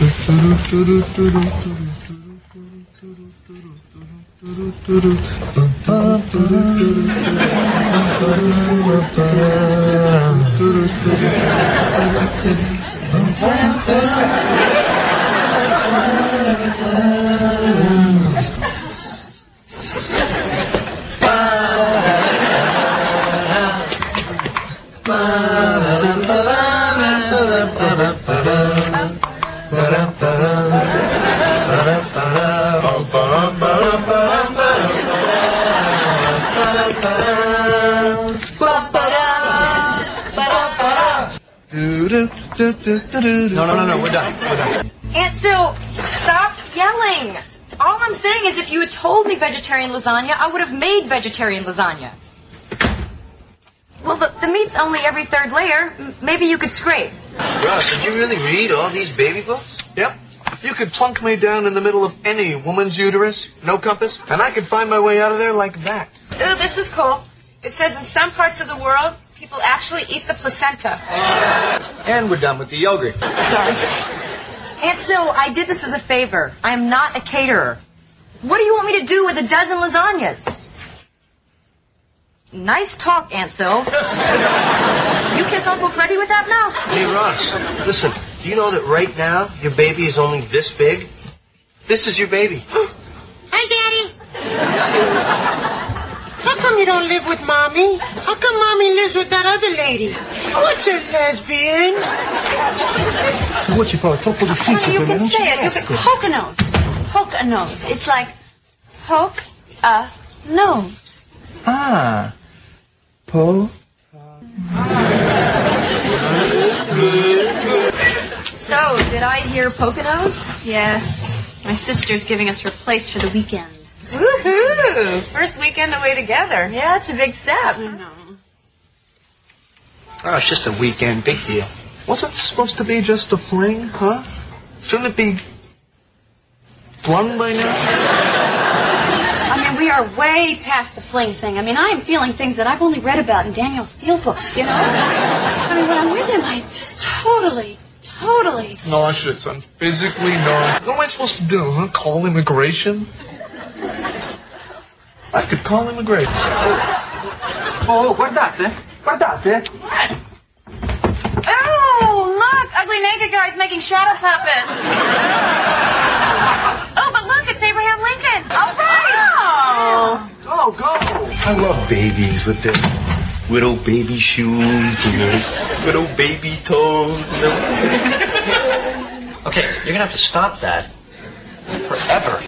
No, we're done. Aunt Sil, stop yelling. All I'm saying is if you had told me vegetarian lasagna, I would have made vegetarian lasagna. Well, the meat's only every third layer. Maybe you could scrape. Russ, did you really read all these baby books? Yep. You could plunk me down in the middle of any woman's uterus, no compass, and I could find my way out of there like that. Ooh, this is cool. It says in some parts of the world, people actually eat the placenta. And we're done with the yogurt. Sorry. Aunt Sil, I did this as a favor. I am not a caterer. What do you want me to do with a dozen lasagnas? Nice talk, Aunt Sil. You kiss Uncle Freddie with that mouth? Hey, Ross, listen, do you know that right now your baby is only this big? This is your baby. Hi, Daddy. How come you don't live with Mommy? How come Mommy lives with that other lady? What's a lesbian? Well, you can say it. You can Poconos. Poconos. It's like poke a nose. Ah. Po. So, did I hear Poconos? Yes. My sister's giving us her place for the weekend. Woohoo! First weekend away together. Yeah, it's a big step. I know. Oh, it's just a weekend, big deal. Wasn't it supposed to be just a fling, huh? Shouldn't it be flung by now? I mean, we are way past the fling thing. I mean, I am feeling things that I've only read about in Daniel Steele books, you know? I mean, when I'm with him, I just totally... Nauseous. I'm physically nauseous. What am I supposed to do, huh? Call immigration? I could call immigration. Oh, guardate. Guardate. Oh, look! Ugly naked guy's making shadow puppets. Oh, but look, it's Abraham Lincoln. All right. Go. I love babies with their little baby shoes and their little baby toes. Okay, you're gonna have to stop that forever.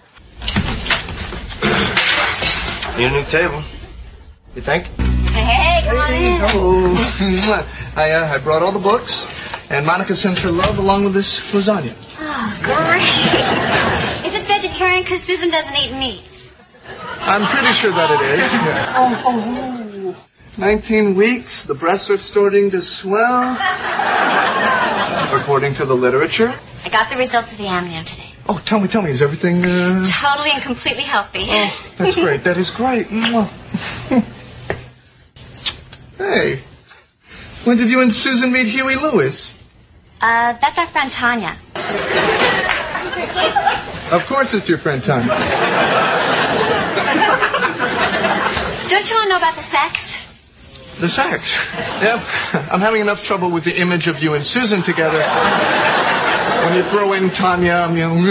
Need a new table. You think? Hey, come on in. Hello. I brought all the books, and Monica sends her love along with this lasagna. Oh, great. Is it vegetarian? Because Susan doesn't eat meat. I'm pretty sure that it is. Oh. 19 weeks, the breasts are starting to swell. According to the literature. I got the results of the amnio today. Oh, tell me, is everything... Totally and completely healthy. Oh, that's great. That is great. Hey, when did you and Susan meet Huey Lewis? That's our friend Tanya. Of course it's your friend Tanya. Don't you want to know about the sex? The sex? Yep. I'm having enough trouble with the image of you and Susan together. When you throw in Tanya,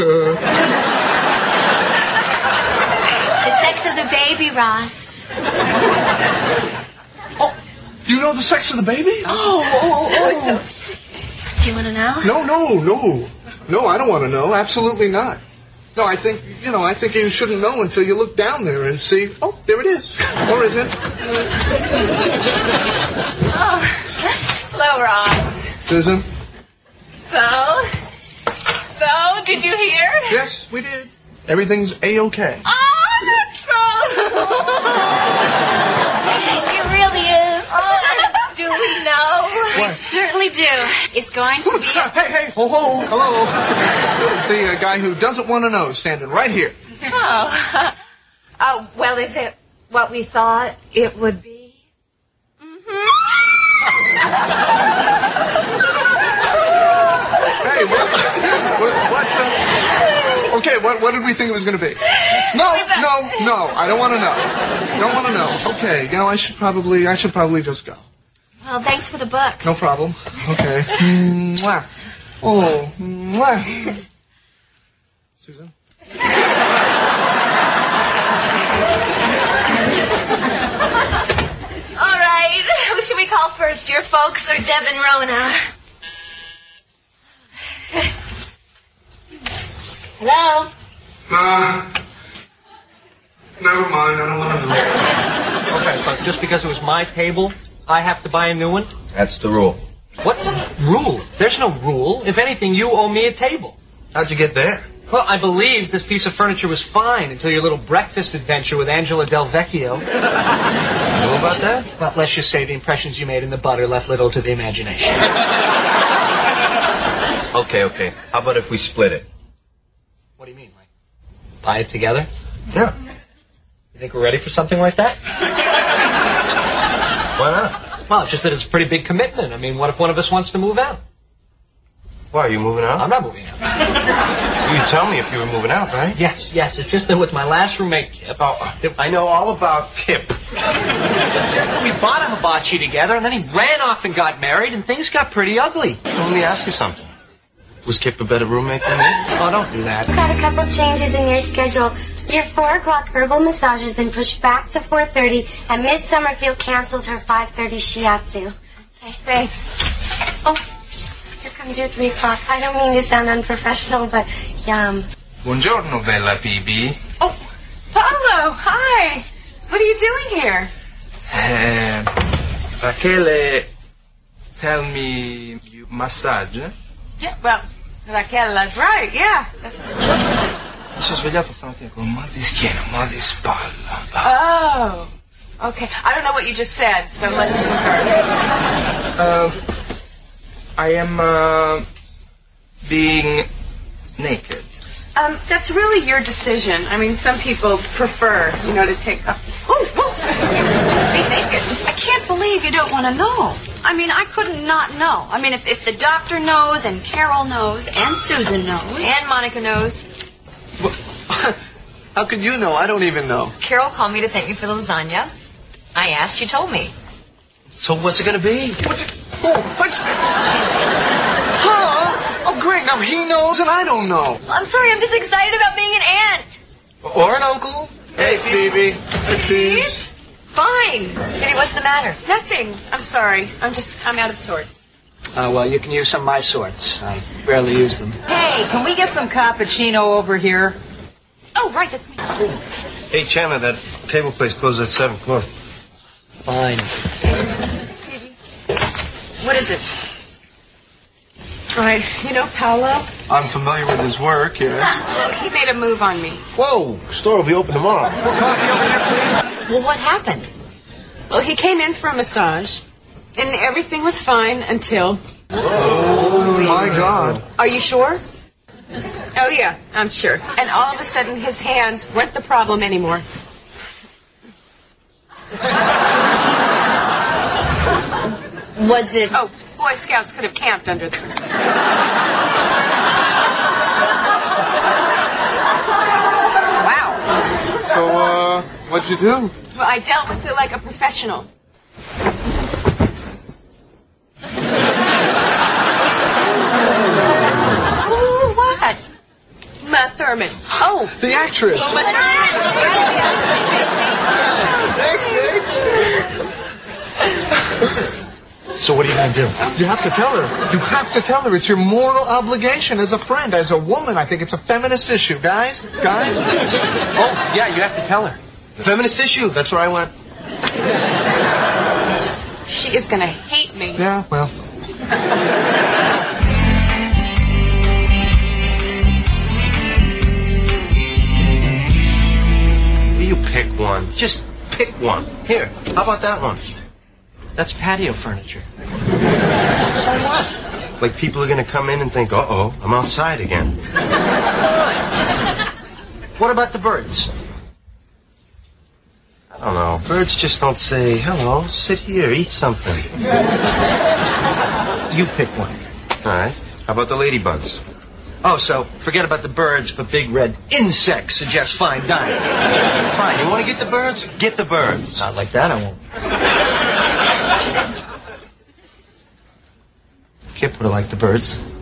The sex of the baby, Ross. Oh, you know the sex of the baby? Oh. Do you want to know? No, I don't want to know. Absolutely not. No, I think you shouldn't know until you look down there and see, oh, there it is. Or is it? Oh, hello, Ross. Susan? So, did you hear? Yes, we did. Everything's A-okay. Oh, that's so... It really is. Do we know? We certainly do. It's going to be... Hey, hello. See, a guy who doesn't want to know standing right here. Oh, well, is it what we thought it would be? Hey, what? Okay, what did we think it was going to be? No. I don't want to know. Don't want to know. Okay, I should probably just go. Well, thanks for the book. No problem. Okay. Mwah. Oh, mwah. Susan? All right. Who should we call first, your folks or Deb and Rona? Hello? Never mind. I don't want to know. Okay, but just because it was my table, I have to buy a new one? That's the rule. What rule? There's no rule. If anything, you owe me a table. How'd you get there? Well, I believe this piece of furniture was fine until your little breakfast adventure with Angela Del Vecchio. You know about that? Well, let's just say the impressions you made in the butter left little to the imagination. Okay. How about if we split it? What do you mean? Like, buy it together? Yeah. You think we're ready for something like that? Why not? Well, it's just that it's a pretty big commitment. I mean, what if one of us wants to move out? Why, are you moving out? I'm not moving out. You'd tell me if you were moving out, right? Yes. It's just that with my last roommate, Kip... Oh, I know all about Kip. We bought a hibachi together, and then he ran off and got married, and things got pretty ugly. So let me ask you something. Was Kip a better roommate than me? Oh, don't do that. Got a couple changes in your schedule. Your 4 o'clock herbal massage has been pushed back to 4:30, and Miss Summerfield canceled her 5:30 shiatsu. Okay, thanks. Oh, here comes your 3 o'clock. I don't mean to sound unprofessional, but yum. Buongiorno, bella Bibi. Oh, Paolo, hi. What are you doing here? Rachele, tell me you massage? Yeah, well, Raquel's right, yeah. Mi sono svegliato stamattina con un mal di schiena, mal di spalla. Oh, okay. I don't know what you just said, so let's just start. I am, being naked. That's really your decision. I mean, some people prefer, to take off. Oh, whoops! Be naked. I can't believe you don't want to know. I mean, I couldn't not know. I mean, if the doctor knows, and Carol knows, and Susan knows. And Monica knows. How could you know? I don't even know. Carol called me to thank me for the lasagna. I asked, you told me. So what's it gonna be? What's... Huh? Oh, great. Now he knows and I don't know. I'm sorry, I'm just excited about being an aunt. Or an uncle. Hey, Phoebe. Hey, Phoebe. Fine. Phoebe, what's the matter? Nothing. I'm sorry. I'm out of sorts. Well, you can use some of my sorts. I rarely use them. Hey, can we get some cappuccino over here? Oh, right, that's me. Hey, Chandler, that table place closes at 7. Come on. Fine. What is it? All right, Paolo? I'm familiar with his work, yes. He made a move on me. Whoa, store will be open tomorrow. Well, what happened? Well, he came in for a massage, and everything was fine until... Oh, my God. Are you sure? Oh, yeah, I'm sure. And all of a sudden, his hands weren't the problem anymore. Was it... Oh, Boy Scouts could have camped under them. Wow. So, what'd you do? Well, I dealt with it like a professional. What? Uma Thurman. Oh. The actress. So what are you going to do? You have to tell her. You have to tell her. It's your moral obligation as a friend, as a woman. I think it's a feminist issue. Guys? Oh, yeah, you have to tell her. Feminist issue. That's where I went. She is going to hate me. Yeah, well. You pick one. Just pick one. Here, how about that one? That's patio furniture. So what? Like people are going to come in and think, uh-oh, I'm outside again. What about the birds? I don't know. Birds just don't say, hello, sit here, eat something. You pick one. All right. How about the ladybugs? Oh, so forget about the birds, but big red insects suggest fine dining. Fine, you want to get the birds? Get the birds. Not like that, I won't. Kip would have liked the birds.